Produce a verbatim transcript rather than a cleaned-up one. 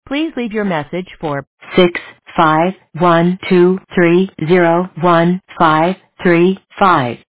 Please leave your message for six five one two three zero one five three five.